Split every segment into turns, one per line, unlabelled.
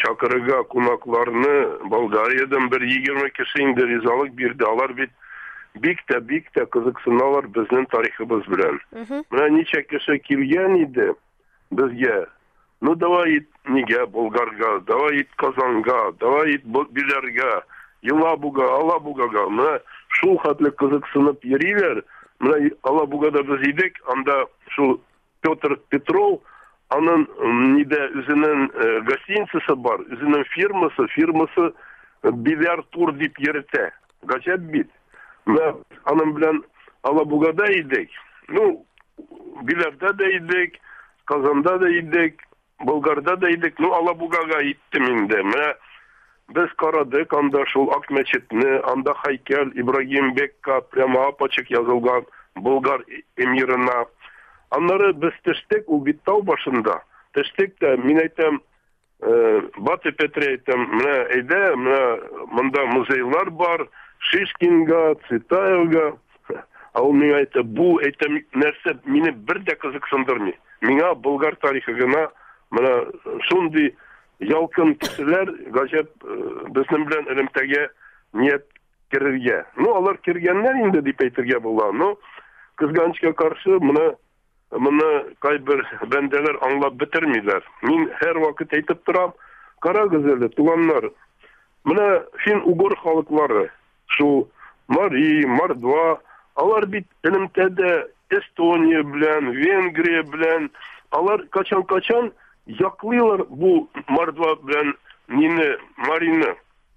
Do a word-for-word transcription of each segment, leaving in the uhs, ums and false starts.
çakırıga konaklarını Bulgariyadan bir yigirme kişi indi rizalık birdi. Alar bit bik de bik de kızıksınalar bizden tarihimiz bilen. Buna niçe kişi kilgen idi bizge. Ну давай niga Bulgarga, давай Kazanga, давай Bilerga, Yılabuga, Alabugaga. Buna şu hatlı kızıksınıp yeriler. Buna Alabuga'da biz idik. Anda şu Piotr Petrov, onun nide üzerinin e, gastincisi var, üzerinin firması, firması e, Biler Tur dip yerite. Gacep bit. Ve onun bilen Alabuga'da idik. Ну, Biler'de de idik, Kazan'da da idik, Bulgar'da da idik. Ну, Alabuga'ga gittim indi. Ve biz karadık, anda şul Ak Meçitini, anda haykel İbrahim Bekka, prema apaçık yazılgan Bulgar emirine. Onları biz teştek o bittav başında. Teştek de min aytam e, Batı Petre aytam mine eyde mine mında muzeyler var. Şişkinga, Tsvetaevga. Al min aytam bu aytam nerse mini bir de kızıksındırmı. Mina Bulgar tarihine mine şundi yalkın kişiler gacep e, bizim bilen elimtege niyet kirirge. No alar kirgenler indi dip eytirge bulan. No kızgançka karşı mine Bunu kaybır bendeler anlap bitirmiler. Min her vakit aytıp duram, kara güzeli tulanlar. Buna fin Ugur halkları, şu Mari, Mardva, alar bit elimtede Estonya bilen, Vengriya bilen, alar kaçan kaçan yaklıyorlar bu Mardva bilen Nini, Marini.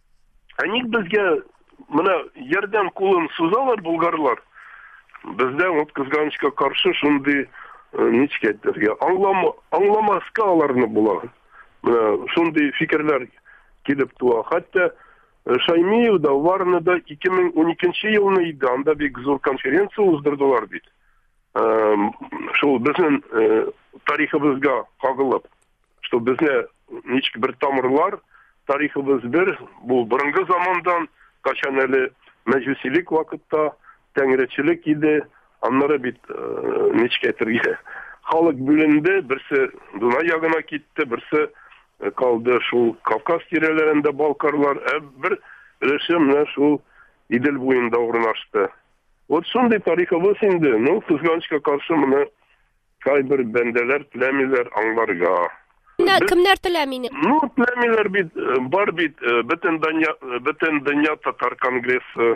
Anik bizge buna yerden kulun suzalar Bulgarlar. Bizden o kızgançka karşı şundi niçkettir ya anlama anlamaska alarını bulan. Şundi fikirler gidip tuğa. Hatta Şaymiyev'da Varna'da iki bin on ikinci yılını idi. Anda bir güzel konferansiya uzdurdular bit. Şu bizim tarihimizga kagılıp, şu bizne niçki bir tamırlar, tarihimiz bir, bu birinci zamandan kaçan eli meclisilik vakitta Tengreçilik idi, onlara bit e, niçketirge. Halk bölündü, birisi Dunay yagına gitti, birisi e, kaldı şu Kafkas tirelerinde Balkarlar, e, bir resimle şu İdil boyunda ornaştı. O şimdi tarihimiz indi, no, kızgançka karşı mı kaybır bendeler, plemiler anlarga.
Kimler tlemini?
No, plemiler bit, bar bit, bütün dünya, bütün dünya Tatar Kongresi.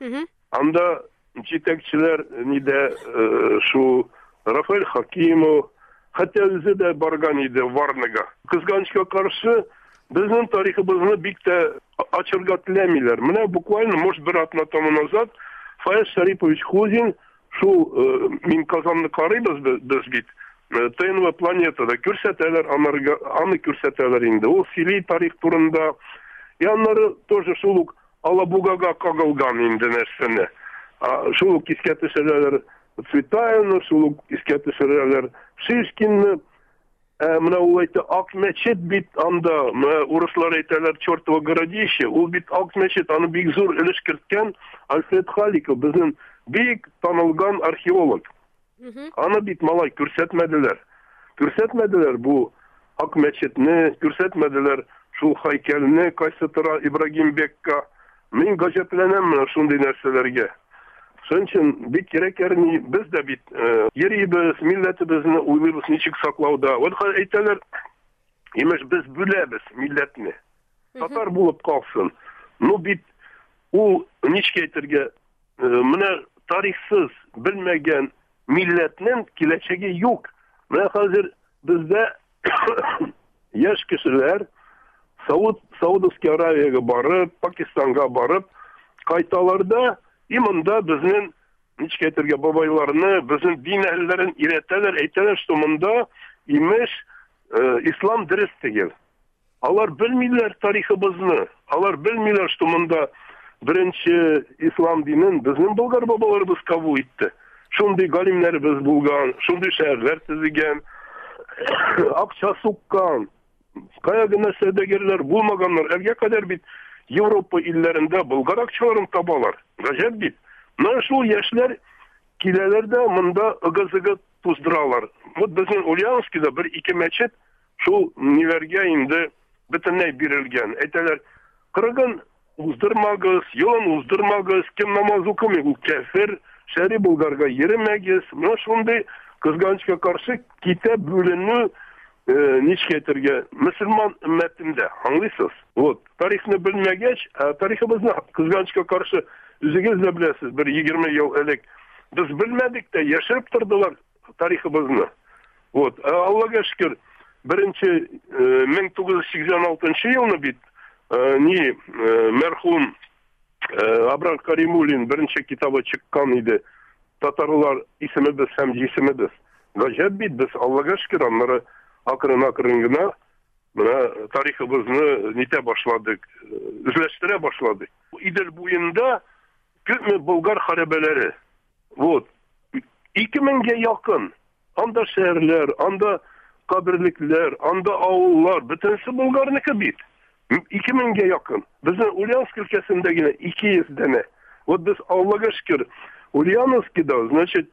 Anda Çitekçiler nide e, şu Rafael Hakimov, hatta özü de bargan idi Varnaga. Kızgançka karşı bizim tarihimizni bik de açırga tilemiler. Mine bukvalno может bir atna tomu nazad Faiz Şaripovich Huzin şu e, min kazanlı karıyız biz bit. E, T N V planetada kürseteler, anı kürseteler indi. O fili tarih turunda yanları тоже şuluk Alabugaga kagılgan indi nersene. Şuluk isketi şeyler Tsvetaevna, şuluk isketi şeyler Şişkinni, mına ulayta Ak Meçit bit anda, Uruslar eyteler Çortova Городище, o bit Ak Meçit, anı big zor ilişkirtken Alfred Halikov, bizim büyük tanılgan arheolog. Anı bit malay kürsetmediler. Kürsetmediler bu Ak Meçitni, kürsetmediler şu haykelini, Kaysatıra İbrahim Bekka. Min gacaplenem şunday nerselerge. Şunun için bir gerek yerni biz de bit e, yerimiz, milletimizni uyluyuz niçik saklauda. O eyteler imiş biz bülemiz milletini. Tatar bulup kalsın. No bit o niçkeytirge e, mine tarihsiz bilmegen milletinin geleceği yok. Ve hazır bizde yaş kişiler Saud Saudovski Arabiyaga barıp, Pakistan'a barıp kaytalarda imanda bizning niçketirge babaylarını, bizim din ehlilerin ireteler, eyteler ştumunda imiş e, İslam dürüst değil. Alar bilmiyorlar tarihimizni. Alar bilmiyorlar ştumunda birinci İslam dinin bizim Bulgar babalarımız kabul etti. Şunday galimlerimiz bulgan, şunday şehirler tizigen, akça sokkan, kayagına sevdegerler bulmaganlar. Erge kadar bit Avrupa illerinde Bulgar akçalarını tabalar. Gacep bit. Naşul yaşlar kilelerde mında ıgı-zıgı tuzdıralar. Bu bizim Ulyanovski'de bir iki meçet şu Niverge indi бөтенләй бирелгән. Әйтәләр, кырыгын уздырмагыз, елын уздырмагыз, кем намаз укымый, ул кәфир, шәри Болгарга йөрмәгез. Менә шундый кызганычка каршы китап бүленү ничек әйтергә, мөселман өммәтендә, аңлыйсыз? Вот, тарихны белмәгәч, тарихыбызны кызганычка каршы үзегез дә беләсез, бер егерме ел элек без белмәдек тә, яшереп тордылар тарихыбызны. Вот, Аллага шөкер, беренче мең тугыз йөз сиксән алтынчы елны бит ни мәрхүм Абрар Каримуллин беренче китабы чыккан иде. Татарлар исемебез һәм җисемебез. Гаҗәп бит, без Аллага шөкер, аннары акрын-акрын гына менә тарихыбызны нитә башладык, үзләштерә башладык. Идел буенда күпме болгар харабәләре. Вот, ике меңгә якын анда шәһәрләр, анда каберлекләр, анда авыллар, бөтенсе Болгарныкы бит. ике меңгә якын. Безнең Ульяновск өлкәсендә генә ике йөз дәне. Вот без Аллага шөкер, Ульяновскида, значит,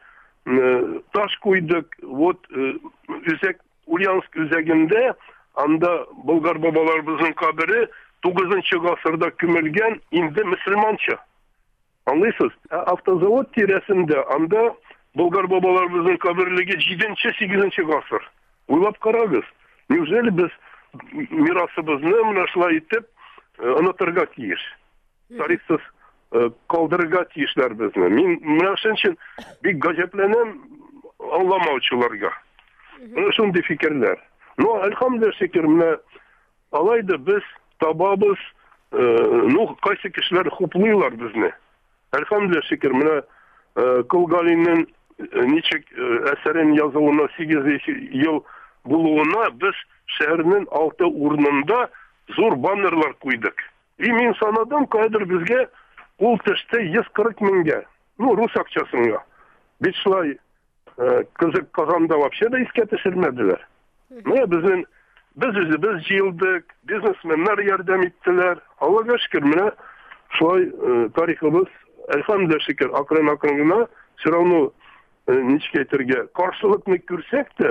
таш куйдык, вот үзәк Ульяновск үзәгендә анда болгар бабаларыбызның кабере тугызынчы гасырда күмелгән, инде мөселманча. Аңлыйсыз? Автозавод тирәсендә анда болгар бабаларыбызның каберлеге җиденче сигезенче гасыр. Уйлап карагыз. Неужели без мирасыбызны менә шулай итеп онытырга тиеш? Тарихсыз калдырырга тиешләр безне. Мин менә шуның өчен бик гаҗәпләнәм аңламаучыларга. Менә шундый фикерләр. Ну, әлхәмдүлилләһ шөкер, менә алайда без табабыз, ну, кайсы кешеләр хуплыйлар безне. Әлхәмдүлилләһ шөкер, менә Кылгалинның ничек әсәрен язуына сигез ел булуына без шәһәрнең алты урынында зур баннерлар куйдык. И мин санадым, кайдыр безгә ул төште йөз кырык меңгә. Ну, рус акчасына. Бит шулай кызык Казанда вообще да искә төшермәделәр. Менә безнең без үзебез җыелдык, бизнесменнар ярдәм иттеләр. Аллага шөкер, менә шулай тарихыбыз, әлхәмдүлилләһ шөкер, акрын-акрын гына, все равно ничек әйтергә, каршылыкны күрсәк тә,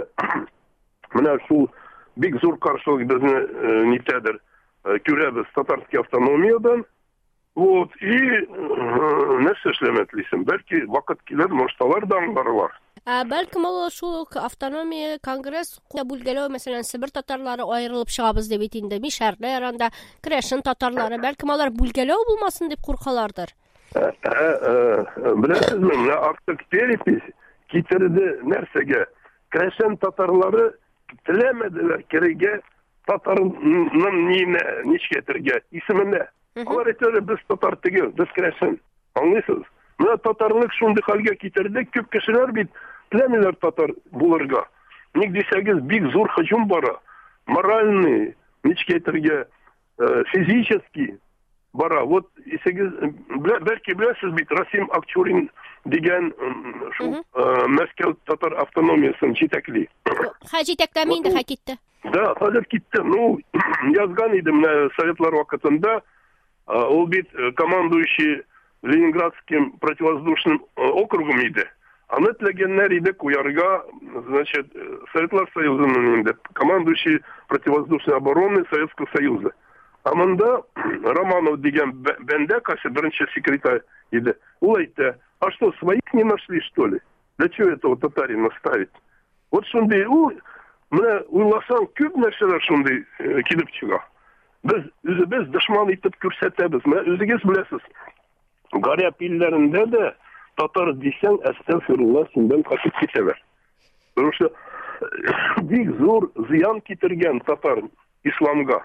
менә шул бик зур каршылык безне нитәдер күрәбез татарский автономиядан. Вот, и нәрсә эшләмәтлисем, бәлки вакыт килер, может, алар да аңларлар.
Бәлкем ул шул автономия конгресс бүлгәләү, мәсәлән, Себер татарлары аерылып чыгабыз дип инде, Мишәрләр, анда Крәшин татарлары, бәлкем алар бүлгәләү булмасын дип куркалардыр.
Беләсезме, менә актык перепись китерде нәрсәгә? Крәшин татарлары теләмәделәр керегә татарның нине, ничек әйтергә, исеменә. Алар әйтәләр, без татар түгел, без Крәшин. Аңлыйсыз? Менә татарлык шундый хәлгә китерде, күп кешеләр бит теләмиләр татар булырга. Ник дисәгез, бик зур һөҗүм бара. Моральный, ничек әйтергә, физический бара. Вот, исегез, бәлки беләсез бит, Расим Акчурин дигән шул Мәскәү татар автономиясын җитәкли.
Ха, җитәкләми инде, ха китте.
Да, хәзер китте. Ну, язган иде менә советлар вакытында, ул бит командующий Ленинградским противовоздушным округом иде. Аны теләгәннәр иде куярга, значит, Советлар Союзының инде, командующий противовоздушной обороны Советского Союза. А монда Романов дигән бәндә, кайсы беренче секретарь иде. Ул әйтте, а что, своих не нашли, что ли? Для чего этого татарина ставить? Вот шундый, ул, менә уйласаң, күп нәрсәләр шундый килеп чыга. Без үзебез дошман итеп күрсәтәбез. Менә үзегез беләсез. Гарәп илләрендә дә татар дисәң, әстәгъфирулла, синнән качып китәләр. Потому что бик зур зыян китергән татар исламга.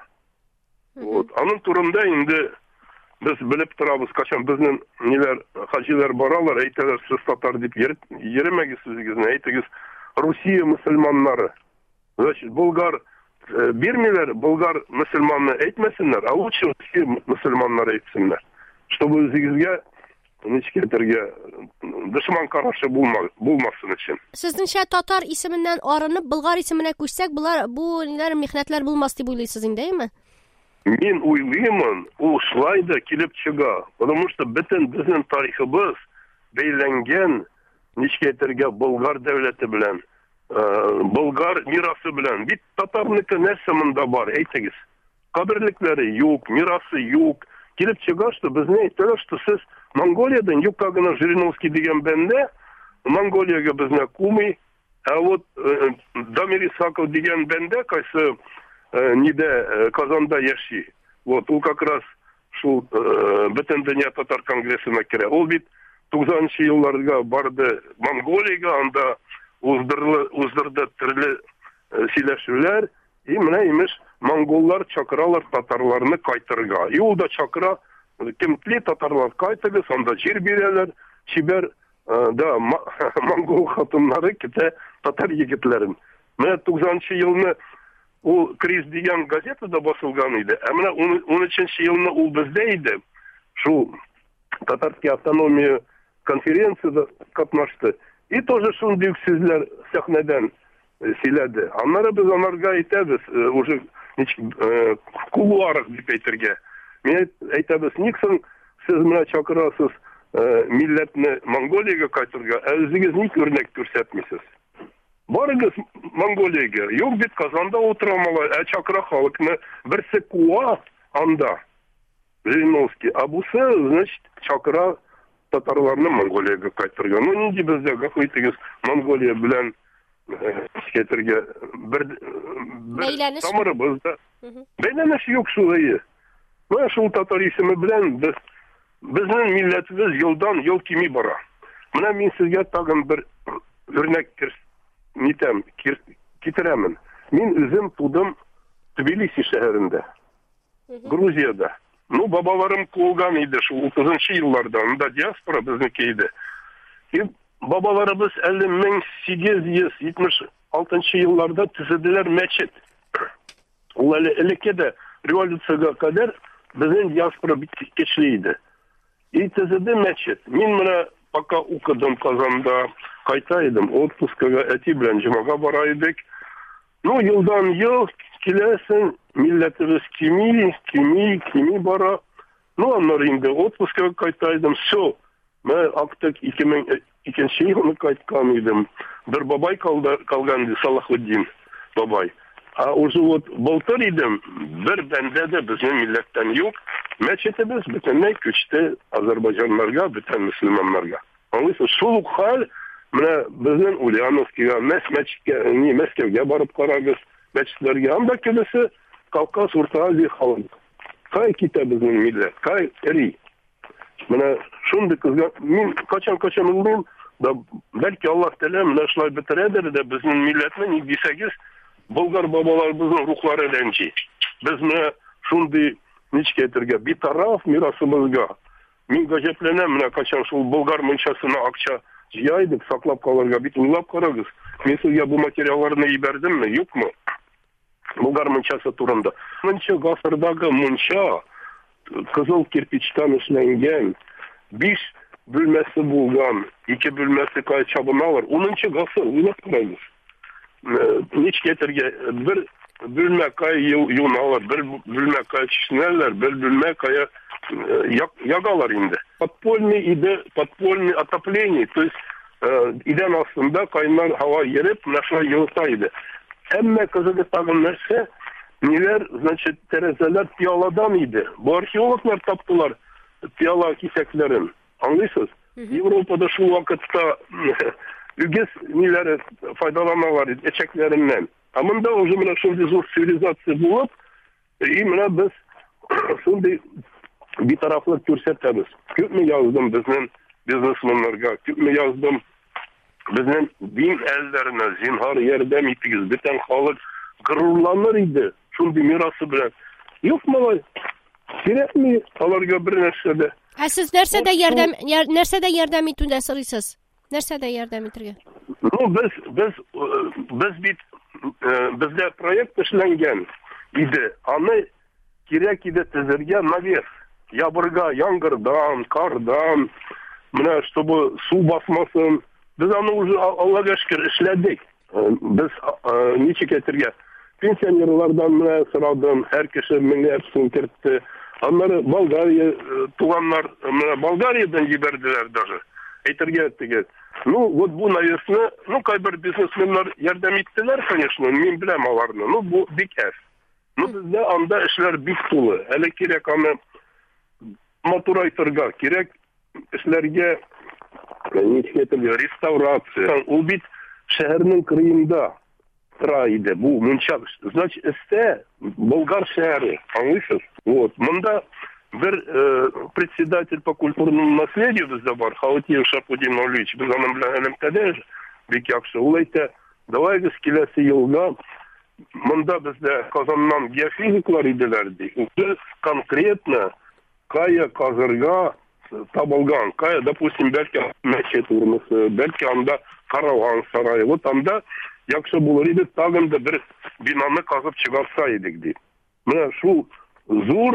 Вот, аның турында инде без белеп торабыз, качан безнең ниләр, хаҗилар баралар, әйтәләр, сез татар дип йөрмәгез үзегезне, әйтегез, Русия мөселманнары. Значит, болгар бирмиләр, болгар мөселманны әйтмәсеннәр, а лучше Русия мөселманнары әйтсеннәр. Чтобы үзегезгә ничек әйтергә, дошман карашы булмасын өчен.
Сезнеңчә татар исеменнән арынып, болгар исеменә күчсәк, булар бу ниләр михнәтләр булмас дип уйлыйсыз инде, әйме?
Мин уйлыймын, ул шулай да килеп чыга. Потому что бөтен безнең тарихыбыз бәйләнгән, ничек әйтергә, болгар дәүләте белән, болгар мирасы белән. Бит татарныкы нәрсә монда бар, әйтегез. kabirlikleri yok, mirası yok. Girip çıkaçtı, biz ne ettilerdi, siz Mongoliyadan yukarıdan Жириновский деген bende, Mongoliyaga bizne kumi, a вот Damir Isakov деген bende, kaysı nide Kazan'da yaşıyor. Вот, o как раз şu bütün dünya Tatar Kongresi'ne kire. Ol bit doksanıncı yıllarga bardı Mongoliyaga, anda uzdırlı, uzdırdı türlü sileşüler. И mine imiş Mongollar çakıralar Tatarlarını kaytırga. И o da çakıra kimtli Tatarlar kaytırga, sonda jir bireler, çiber da Mongol hatunları kite Tatar yigitlerin. Mine doksanıncı yılını o kriz diyen gazetada basılganıydı. Ama on üçüncü yılını o bizdeydi. Şu Tatarski Avtonomiya konferensiyada katnaştı. И тоже şunu sizler sahneden siledi. Onlara biz onlarga aytamiz, уже kuluarık dip aytırga. Men aytamiz, Nikson siz mena çakırasız milletni Mongoliyaga qaytırga, o'zingiz nik örnek ko'rsatmaysiz. Barıgız Mongoliyaga, yok bit Kazanda oturamalar, çakıra halkını birsi kuva anda. Жириновский. А buсы, значит, çakıra Tatarlarını Mongoliyaga qaytırga. Ну, nidi bizde gafıytığız Mongoliya bilen getirge bir, bir tamarımızda. Beyleniş yok şurayı. Ben şu Tatar ismi bilen biz, bizim milletimiz yıldan yıl kimi bara. Buna min sizge tagın bir örnek nitem, kitiremin. Min üzüm tudım Tbilisi şehrinde. Gruziyada. Ну, babalarım kovgan idi şu otuzuncu yıllardan da diaspora bizimkiydi. E, babalarımız elli bin sekiz yüz yetmiş altıncı yıllarda tüzediler meçit. O elike de revolüsyona kadar bizim diaspora geçliydi. E tüzedi meçit. Min bana baka okudum Kazan'da, kaytaydım. Otpuskaga eti bilen cimaga baraydık. No, yıldan yıl kilesin milletimiz kimi, kimi, kimi bara. No, onlar indi otpuskaga kaytaydım. So, ben aktık iki bin ikinci yılını kaytkanıydım. Bir babay kaldı, kalgandı, Salahuddin babay. A уже вот boltar idim, bir bende de bizim milletten yok. Meçetimiz bütünle küçte Azerbaycanlarga, bütün Müslümanlarga. Anlıyorsun, şuluk hal, mine bizim Ulyanovski'ga, Mesmeçik'e, ni Meskev'e barıp karagız, meçitlerge. Anda kilisi Kavkaz, Orta Azya halk. Kay kita bizim millet, kay eri. Mine şundi kızga, min kaçan kaçan olayım da belki Allah Teala mine şulay bitiredir de bizim milletmen yedisekiz Bulgar babalarımızın ruhları elenci. Biz mine şundi niç getirge bir taraf mirasımızga. Min gajeplenem mine kaçan şul Bulgar mınçasına akça jiyaydık, saklap kalırga bir uylap karagız. Men sizge bu materyallarını iberdim mi? Yok mu? Bulgar mınçası turunda. Mınça gasırdagı mınça kızıl kirpiçten işlengen, beş bölmesi bulgan, iki bölmesi kay çabına var. Onuncu gasır, uylap karagız. Niç getirge bir bölme kay yunalar, bir bölme kay çişnerler, bir bölme kaya yagalar indi. Подпольный ide, подпольный отопление, то есть iden aslında kaynar hava yerip naşla yıltaydı. Emme kızılı tağın nerse neler, значит, terezeler piyaladan idi. Bu arkeologlar taptılar piyala kiseklerin. Anlıyorsunuz? Avrupa'da şu vakitte ügez neler faydalanalar eçeklerinden. Ama da o zaman şimdi zor sivilizasyon bulup imine biz şimdi bir taraflı körsetemiz. Köp mü yazdım bizim biznesmenlerge, köp mü yazdım bizim din ellerine zinhar yerdem ettiğiz. Biten halk gırurlanır idi. Şimdi mirası bilen. Yok mu? Gerek mi? Alarga bir nersede.
Ha siz nersede yerdem, yer, nersede yerdem ettiğinde sırıysız? Nersede yerdem ettiğinde?
No, biz, biz, biz bir, bizde proyekt işlengen idi. Anı gerek idi tezirge naves. Yağmurga, yağmurdan, kardan, mine, чтобы su basmasın. Biz onu уже Allah'a şükür işledik. Biz niçin getirge? Pensionerlardan mine sıradım, her kişi mine hepsini kirtti. Onları Bulgarya, tuğanlar, mine Bulgarya'dan giberdiler даже. Etirge ettiler. Ну, вот bu navesini, ну, kay bir biznesmenler yardım ettiler, конечно, men bilem alarını. Ну, bu big F. Ну, бездә анда эшләр бик тулы. Әле кирәк аны матурайтырга, кирәк эшләргә ничектер реставрация. Ул бит шәһәрнең кырыенда тора иде. Бу мунча, значит, эстә Болгар шәһәре, аңлыйсыз? Вот, монда бер э, председатель по культурному наследию бездә бар, Хаутиев Шапудин Ильич, без аның белән элемтәдә бик яхшы. Ул әйтә, давайгыз киләсе елга монда бездә Казаннан геофизиклар иделәр ди. Ул конкретно кая казырга табылган, кая, допустим, бәлки мәчет урнысы, бәлки анда караван сарайы. Вот анда яхшы булыр иде, тагын да бер бинаны казып чыгарса идек ди. Менә шул зур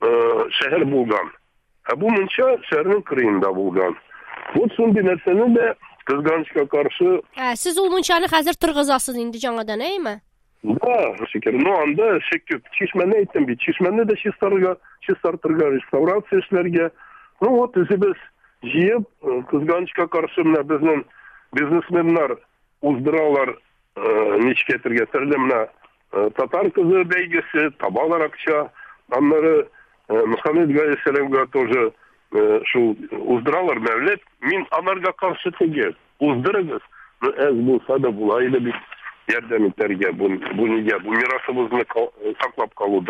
шәһәр булган. Ә бу мунча шәһәрнең кырыенда булган. Вот шундый нәрсәне дә кызганычка каршы.
Ә, сез ул мунчаны хәзер торгызасыз инде жаңадан, әйме?
Да, шикер. Ну, анда шикер. Чишмәне әйттем бит. Чишмәне дә чистарга, чистартырга, реставрация эшләргә. Ну, вот үзебез җыеп, кызганычка каршы менә безнең бизнесменнар уздыралар, ничек әйтергә, төрле менә татар кызы бәйгесе, табалар акча. Аннары Мөхәммәд Гаисәләмгә тоже шул уздыралар мәүлет. Мин анарга каршы түгел. Уздырыгыз. Әз булса да була иде бит. Ярдәм итәргә, бу нигә, бу мирасыбызны саклап калуда.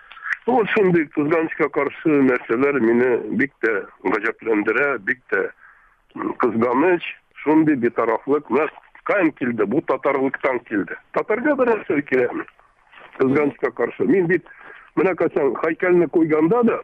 Вот шундый кызганычка каршы нәрсәләр мине бик тә гаҗәпләндерә, бик тә кызганыч, шундый битарафлык. Менә кайм килде, бу татарлыктан килде. Татарга бер нәрсә кирәкме? Кызганычка каршы. Мин бит менә кайчан һәйкәлне куйганда да,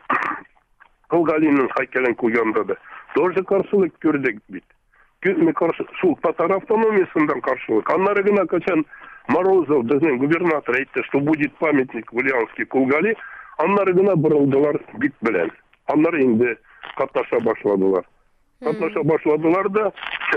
Кылгалинның һәйкәлен куйганда да, тоже каршылык күрдек бит. Каршы, шул татар автономиясындан каршылык. Аннары гына качан Морозов, безнең губернатор әйтте, что будет памятник в Ульяновске Кылгали, аннары гына борылдылар бит белән. Аннары инде катнаша башладылар. Катнаша башладылар да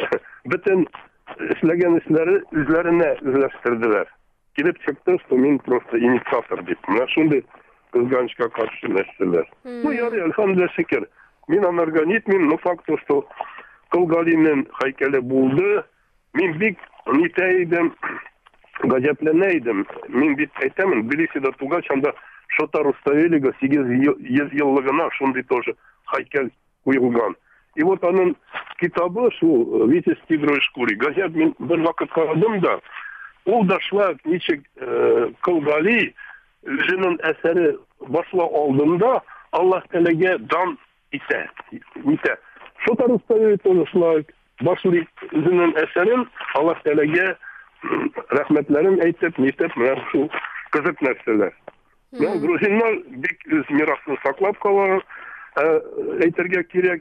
бөтен эшләгән эшләре үзләренә үзләштерделәр. Килеп чыкты, что мин просто инициатор дип. Менә шундый кызганычка каршы нәрсәләр. Ну, ярый, әлхәмдүлилләh шөкер. Мин анарга нитмим, но факт, что Кылгалинның һәйкәле булды. Мин бик нитә идем, гаҗәпләнә идем. Мин бит әйтәмен, Тбилисида тугач, анда Шота Руставелига сигез йөз еллыгына шундый тоже һәйкәл куелган. И вот аның китабы, шул Витязь в тигровой шкуре. Газет мин бер вакыт карадым да, ул да шулай ничек Кылгали үзенең әсәре башла алдында Аллаһ Тәгаләгә дан итә. Итә. Шота Руставелига тоже шулай башлый үзенең әсәрен Аллаһ Тәгаләгә рәхмәтләрен әйтеп, нитеп, менә шул кызык нәрсәләр. Менә грузиннар бик үз мирасын саклап калган. Әйтергә кирәк,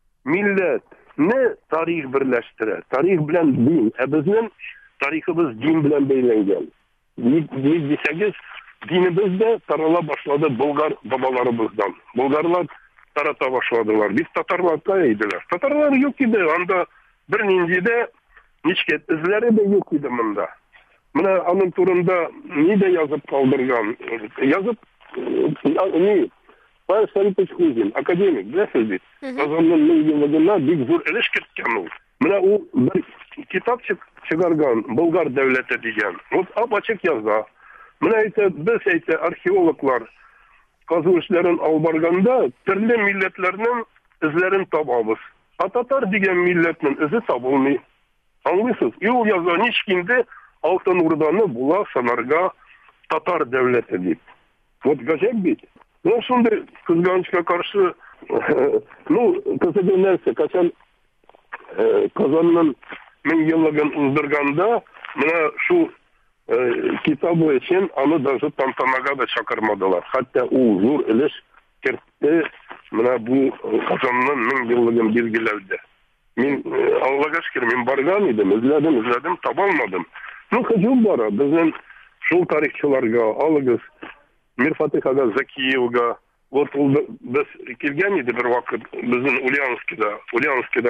милләтне тарих берләштерә. Тарих белән дин. Ә безнең тарихыбыз дин белән бәйләнгән. Ник дисәгез, динебез дә тарала башлады болгар бабаларыбыздан. Болгарлар тарата башладылар. Без татарлар кая иделәр? Татарлар юк иде. Анда бер нинди дә ничек эзләре дә юк иде монда. Менә аның турында ни дә язып калдырган. Язып ни Павел Сарыпович Кузин, академик, беләсез бит. Казанның миллионлыгына бик зур өлеш керткән ул. Менә ул бер китап чыгарган, Болгар дәүләте дигән. Вот ап-ачык яза. Менә әйтә, без әйтә, археологлар казу эшләрен алып барганда, төрле милләтләрнең эзләрен табабыз. А татар дигән милләтнең эзе табылмый. Аңлыйсыз? И ул яза, ничек инде Алтын Урданы була санарга татар дәүләте дип. Вот гаҗәп бит. Ну, шундый кызганычка каршы, ну, кызыгы нәрсә, качан Казанның мең еллыгын уздырганда, менә шул китабы өчен аны даже тантанага да чакырмадылар. Хәтта ул зур өлеш кертте менә бу Казанның мең еллыгын билгеләүдә. Мин Аллага шөкер, мин барган идем, эзләдем, эзләдем, таба алмадым. Ну, һөҗүм бара, безнең шул тарихчыларга, алыгыз Мирфатыйхага Закиевга, вот ул без килгән иде бер вакыт безнең Ульяновскида, Ульяновскида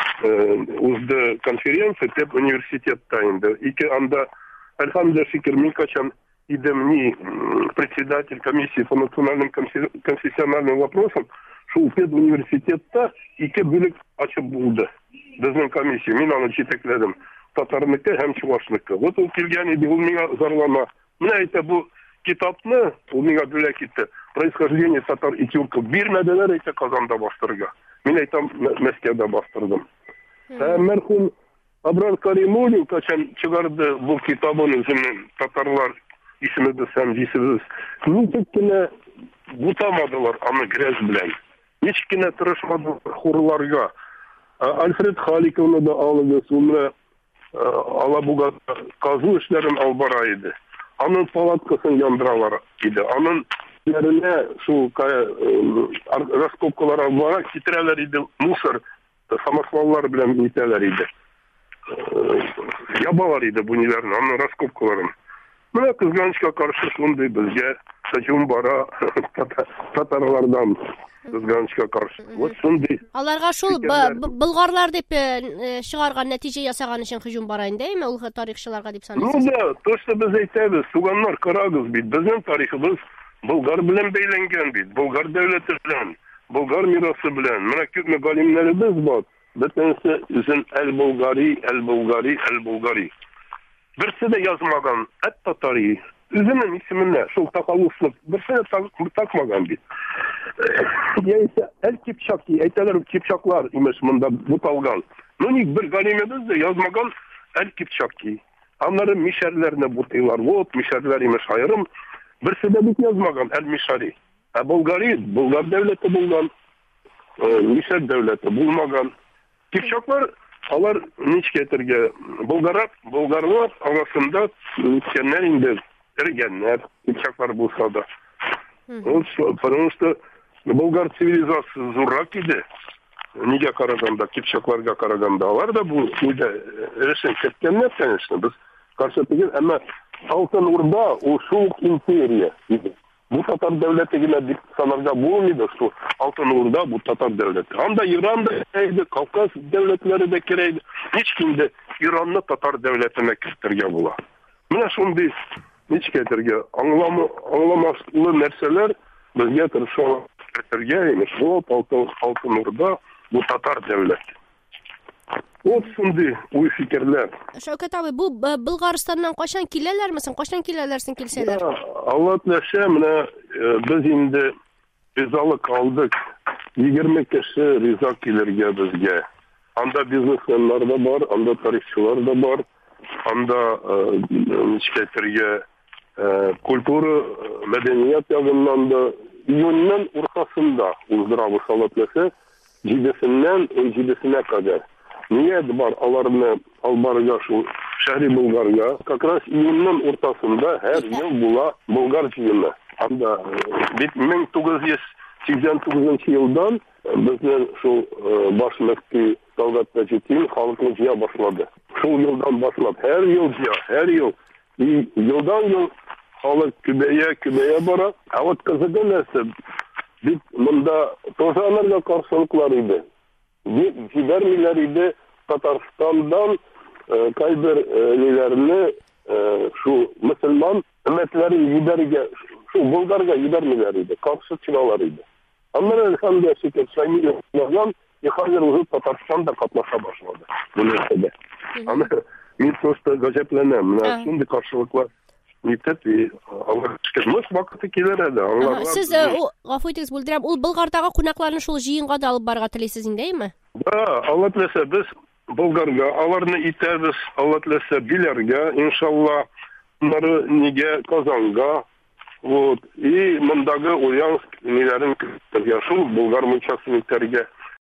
узды конференция теп университетта инде. Ике анда әлхәмдүлилләh шөкер, мин качан идем ни председатель комиссии по национальным конфессиональным вопросам, шул пед университетта ике бүлек ачып булды. Безнең комиссия, мин аны җитәкләдем. Татарныкы һәм чуашныкы. Вот ул килгән иде, ул миңа зарлана. Менә әйтә, бу китапны, ул миңа бүләк итте. Происхождение татар и тюрков бирмәделәр әйтә Казанда бастырырга. Мин әйтәм, Мәскәүдә бастырдым. Мәрхүм Абрар Каримуллин качан чыгарды бу китабын үзенең татарлар исемебез һәм җисебез. Ничек кенә бутамадылар аны грәз белән. Ничек кенә тырышмадылар хурларга. Альфред Халиковны да алыгыз, умра Алабуга казу эшләрен алып бара иде. Аның палаткасын яндыралар иде. Аның yerine şu raskopkalara varak titreler idi, musar, samasvallar bilen biteler idi. Yabalar idi bu nilerin, anla raskopkaların. Buna kızgançka karşı sundu bizge, saçım bara Tatarlardan kızgançka karşı. Sundu.
Alarga şul Bulgarlar dep çıgargan netice yasagan için hücum barayın değil mi? Ul tarihçilarga dep sanıyorsunuz.
Ну да, то что biz aytamiz, suganlar karagız bit. Bizning tariximiz Bulgar bilen beylengen bit. Bulgar devleti bilen, Bulgar mirası bilen. Mana köpme galimlerimiz var. Bitinse üzün el Bulgari, el Bulgari, el Bulgari. Birisi de yazmagan et Tatari. Üzünün ismine şol takallıflık. Birisi de tak, takmagan bit. Yaysa el Kipçaki, eyteler Kipçaklar imiş bunda bu talgan. Nunik bir galimimiz de yazmagan el Kipçaki. Onların mişerlerine butaylar. Vot mişerler imiş hayırım. Birisi de bit yazmagan el Mişari. E Bulgari, Bulgar devleti bulgan. E, Mişer devleti bulmagan. Kipçaklar alar niç getirge. Bulgarat, Bulgarlar arasında kenler indi. Ergenler, Kipçaklar bulsa da. Потому что Bulgar sivilizasiyası zurrak idi. Nige karaganda, Kipçaklarga karaganda. Alar da bu uyda erişen ketkenler tanıştı. Biz karşıttıgın ama Altın Urda o soğuk imperiya idi. Bu Tatar devleti yine bir sanarga bu muydu? Şu Altın Urda bu Tatar devleti. Anda İran da kereydi, Kafkas devletleri de kereydi. Hiç kimde İranlı Tatar devletine kirtirge bula. Mine şimdi hiç getirge anlamı, anlamaslı nerseler bizge tırışan getirgeymiş. Bu Altın, Altın Urda bu Tatar devleti. O şimdi bu fikirler.
Şevket abi bu Bulgaristan'dan kaçan kileler misin? Kaçan kilelersin kilseler?
Allah etmese mine biz şimdi rizalık aldık. yirmi kişi riza kilerge bizge. Anda biznesmenler de var, anda tarihçiler de var. Anda nişketirge kulturu, medeniyet yağından da iyonun ortasında uzdıravı salatlese cidisinden cidisine kadar. Niye var alarını albarga şu şehri Bulgarga? Kakras iyonun ortasında her yıl bula Bulgar cihine. Anda bin dokuz yüz seksen dokuzuncu yıldan bizden şu baş mefti Davlat Necettin halkını ciha başladı. Şu yıldan başladı. Her yıl ciha, her yıl. Yıldan yıl halk kübeye kübeye bara. Evet kızıda neyse. Bir bunda tozanlarla karşılıklarıydı. Gidermileriydi Tataristan'dan e, Kayberlilerini e, şu Müslüman ümmetleri giderge, şu Bulgarga gidermileriydi. Karşı çınalarıydı. Onlara elhamdülillah şeker sayımıyla yıkanlar uzun Tataristan'da katlaşa başladı. Bu nesede. Ama ben sonuçta gaceplenem. Şimdi karşılıklar Nittet ve Allah'a çıkırmış vakti kiler edi.
Siz gafı etiniz bildirem. Ol Bulgardaga kunaklarını şol jiyinga da alıp barga tileysiz değil mi?
Da, Allah tilese biz Bulgarga alarını iterbiz. Allah tilese bilerge. İnşallah bunları nige Kazanga вот, и мындагы Ulyansk нелерин киргизген. Шул Bulgar мунчасынын терге